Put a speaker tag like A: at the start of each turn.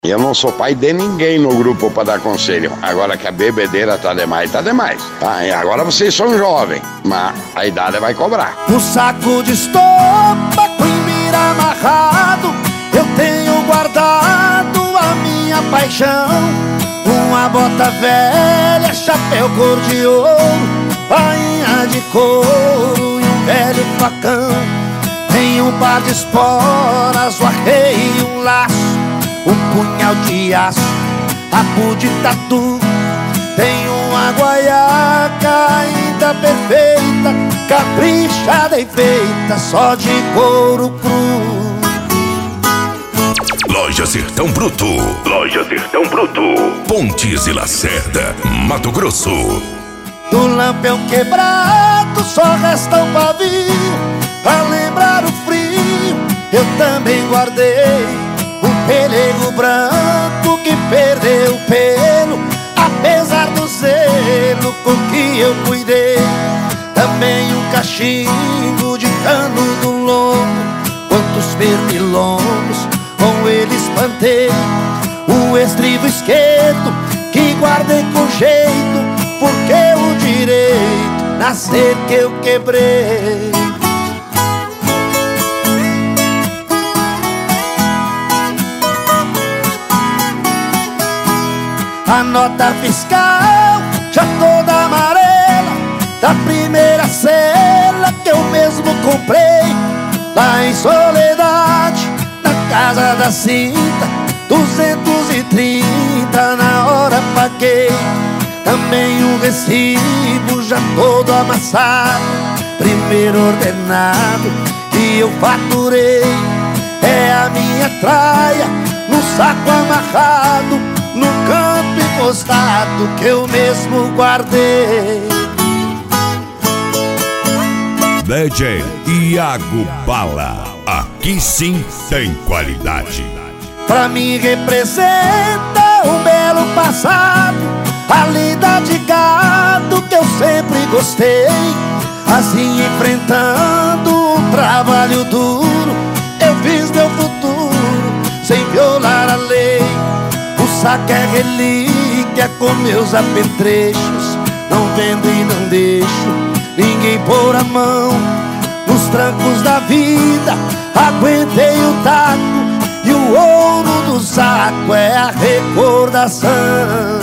A: Eu não sou pai de ninguém no grupo para dar conselho. Agora que a bebedeira tá demais, tá demais. Tá? E agora vocês são jovens, mas a idade vai cobrar.
B: Um saco de estopa com mira amarrado, eu tenho guardado a minha paixão. Uma bota velha, chapéu cor de ouro, bainha de couro e um velho facão. Tem um par de esporas, o arreio e um laço, um punhal de aço, rabo de tatu. Tem uma guaiaca ainda perfeita, caprichada e feita só de couro cru.
C: Loja Sertão Bruto. Loja Sertão Bruto. Pontes e Lacerda, Mato Grosso.
B: Do lampião quebrado só resta um pavio, pra lembrar o frio eu também guardei um pelego branco que perdeu o pelo, apesar do zelo com que eu cuidei. Também um cachimbo de cano do lombo, quantos pernilongos com ele espantei. O estribo esquerdo que guardei com jeito, porque o direito nascer que eu quebrei. A nota fiscal já toda amarela, da primeira cela que eu mesmo comprei lá em Soledade, na casa da Cinta, 230 na hora paguei. Também o recibo já todo amassado, primeiro ordenado que eu faturei. É a minha traia no saco amarrado, no canto encostado que eu mesmo guardei.
C: DJ Iago Bala, aqui sim tem qualidade.
B: Pra mim representa um belo passado, a lida de gado que eu sempre gostei. Assim enfrentando um trabalho duro, eu fiz meu futuro sem violar a lei. O saco é relíquia com meus apetrechos, não vendo e não deixo ninguém pôr a mão. Nos trancos da vida aguentei o taco, e o ouro do saco é a recordação.